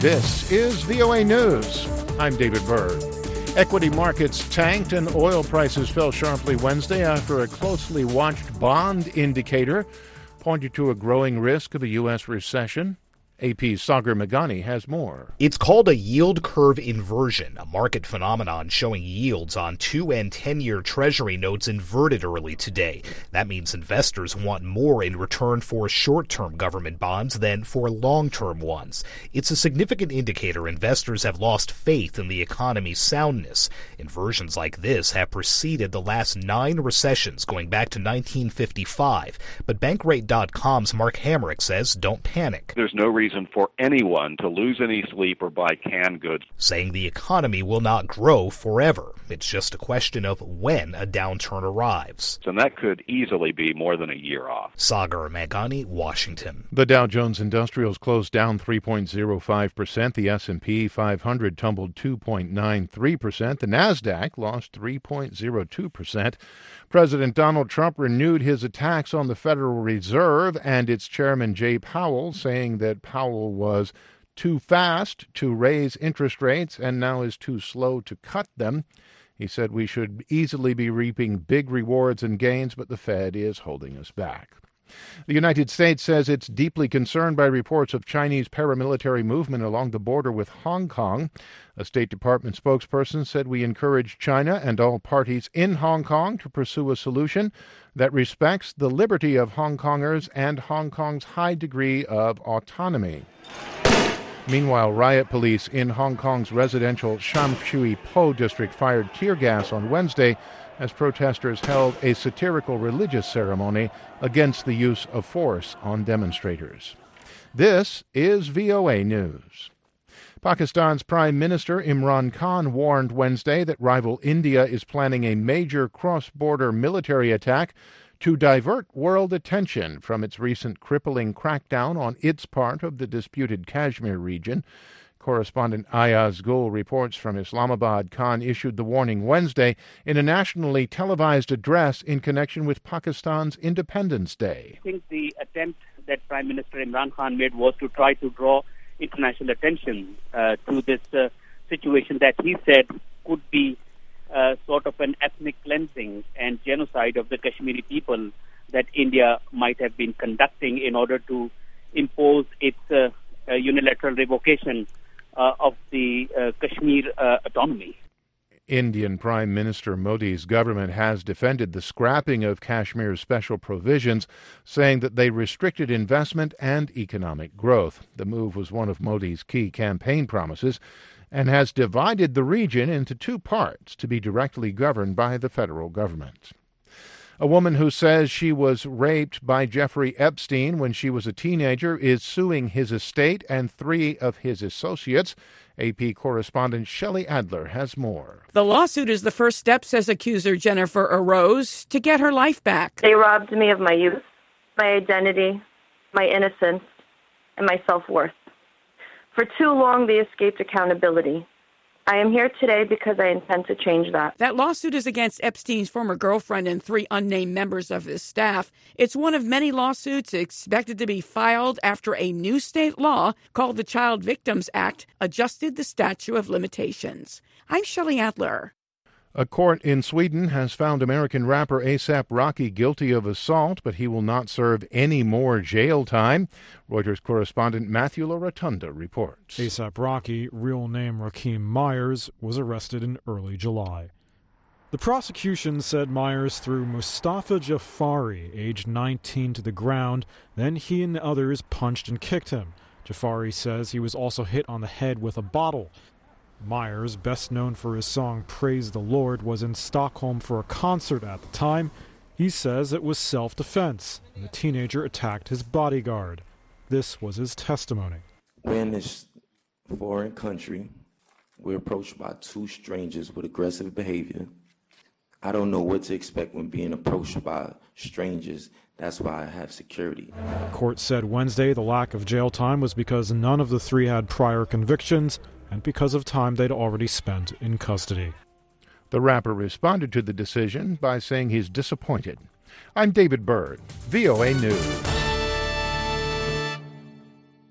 This is VOA News. I'm David Byrd. Equity markets tanked and oil prices fell sharply Wednesday after a closely watched bond indicator pointed to a growing risk of a U.S. recession. AP's Sagar Meghani has more. It's called a yield curve inversion, a market phenomenon showing yields on 2- and 10-year Treasury notes inverted early today. That means investors want more in return for short-term government bonds than for long-term ones. It's a significant indicator investors have lost faith in the economy's soundness. Inversions like this have preceded the last 9 recessions going back to 1955. But Bankrate.com's Mark Hamrick says don't panic. There's no reason for anyone to lose any sleep or buy canned goods. Saying the economy will not grow forever. It's just a question of when a downturn arrives. And that could easily be more than a year off. Sagar Meghani, Washington. The Dow Jones Industrials closed down 3.05%. The S&P 500 tumbled 2.93%. The Nasdaq lost 3.02%. President Donald Trump renewed his attacks on the Federal Reserve and its chairman Jay Powell, saying that Powell was too fast to raise interest rates and now is too slow to cut them. He said we should easily be reaping big rewards and gains, but the Fed is holding us back. The United States says it's deeply concerned by reports of Chinese paramilitary movement along the border with Hong Kong. A State Department spokesperson said we encourage China and all parties in Hong Kong to pursue a solution that respects the liberty of Hong Kongers and Hong Kong's high degree of autonomy. Meanwhile, riot police in Hong Kong's residential Sham Shui Po district fired tear gas on Wednesday as protesters held a satirical religious ceremony against the use of force on demonstrators. This is VOA News. Pakistan's Prime Minister Imran Khan warned Wednesday that rival India is planning a major cross-border military attack to divert world attention from its recent crippling crackdown on its part of the disputed Kashmir region. Correspondent Ayaz Gul reports from Islamabad. Khan issued the warning Wednesday in a nationally televised address in connection with Pakistan's Independence Day. I think the attempt that Prime Minister Imran Khan made was to try to draw international attention to this situation that he said could be sort of an ethnic cleansing and genocide of the Kashmiri people that India might have been conducting in order to impose its unilateral revocation of the Kashmir autonomy. Indian Prime Minister Modi's government has defended the scrapping of Kashmir's special provisions, saying that they restricted investment and economic growth. The move was one of Modi's key campaign promises and has divided the region into 2 parts to be directly governed by the federal government. A woman who says she was raped by Jeffrey Epstein when she was a teenager is suing his estate and 3 of his associates. AP correspondent Shelley Adler has more. The lawsuit is the first step, says accuser Jennifer Arose, to get her life back. They robbed me of my youth, my identity, my innocence, and my self-worth. For too long, they escaped accountability. I am here today because I intend to change that. That lawsuit is against Epstein's former girlfriend and 3 unnamed members of his staff. It's one of many lawsuits expected to be filed after a new state law called the Child Victims Act adjusted the statute of limitations. I'm Shelley Adler. A court in Sweden has found American rapper A$AP Rocky guilty of assault, but he will not serve any more jail time. Reuters correspondent Matthew LaRotunda reports. A$AP Rocky, real name Rakeem Myers, was arrested in early July. The prosecution said Myers threw Mustafa Jafari, aged 19, to the ground. Then he and the others punched and kicked him. Jafari says he was also hit on the head with a bottle. Myers, best known for his song Praise the Lord, was in Stockholm for a concert at the time. He says it was self-defense, and the teenager attacked his bodyguard. This was his testimony. We're in this foreign country. We're approached by 2 strangers with aggressive behavior. I don't know what to expect when being approached by strangers. That's why I have security. The court said Wednesday the lack of jail time was because none of the 3 had prior convictions and because of time they'd already spent in custody. The rapper responded to the decision by saying he's disappointed. I'm David Byrd, VOA News.